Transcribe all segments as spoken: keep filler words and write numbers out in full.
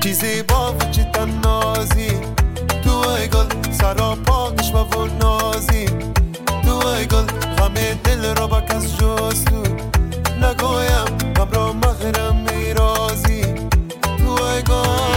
چی زیبا و چی تنازی، تو ای گل سراپا کشما و نازی، تو ای گل غم دل رو با کس جز تو نگویم، غم را مغرم میرازی، تو ای گل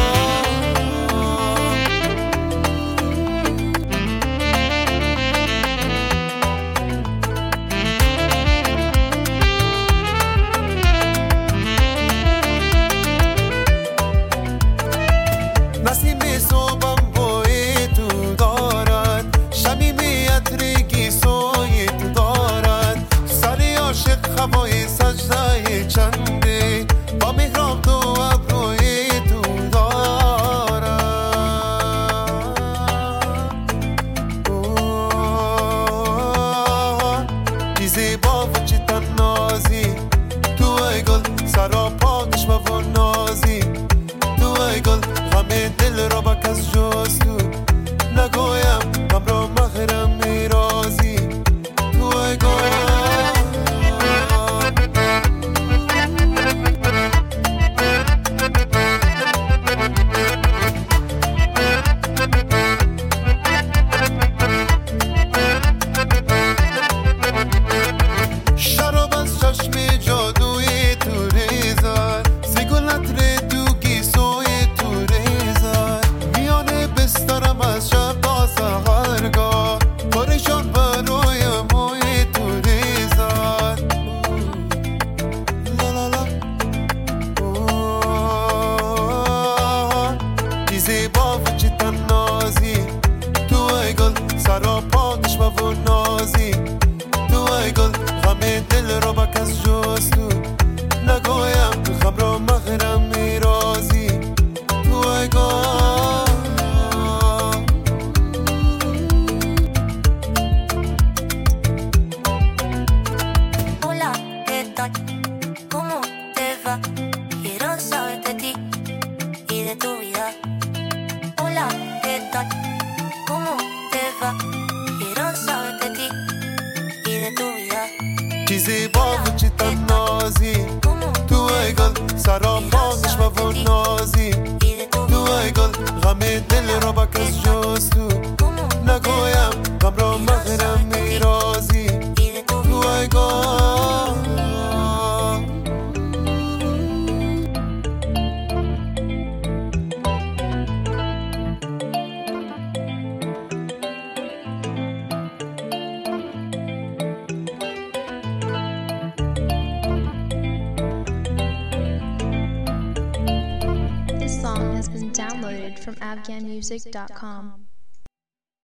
نسیم صبحم بوی تو دارد، شمیم عطرگی سوی تو دارد، سری عاشق هوای سجده چنده، با محراب تو ابروی تو دارد. چی زیبا و چی تنازی، تو ای گل سراپا کشما و نازی، تو ای گل غم دل را با کس جز تو نگویم، غم را مغرم میرازی، تو ای گل شراب از چشم جادوی تو ریزد، زیگل عطر دوگی سوی تو ریزد، میانه بسترم از شب تا سحرگاه، پریشان برای موی تو ریزد. لا لا لا چی زیبا و چی تنازی، تو ای گل سراپا کشما و نازی، تو ای گل غم دل رو با کس جز تو نگویم، غم را مغرم میرازی، تو ای گل Hola, ¿qué tal? ¿Cómo te va? Quiero saber de ti y de tu vida. Hola, ¿qué tal? ¿Cómo te va? Quiero saber de ti y de tu vida. چی زیبا و چی تنازی، تو ای گل سراپا کشما و نازی، تو ای گل غم دل را با کس جز تو نگویم، غم را مغرم میرازی، تو ای گل This song has been downloaded from afghan music dot com.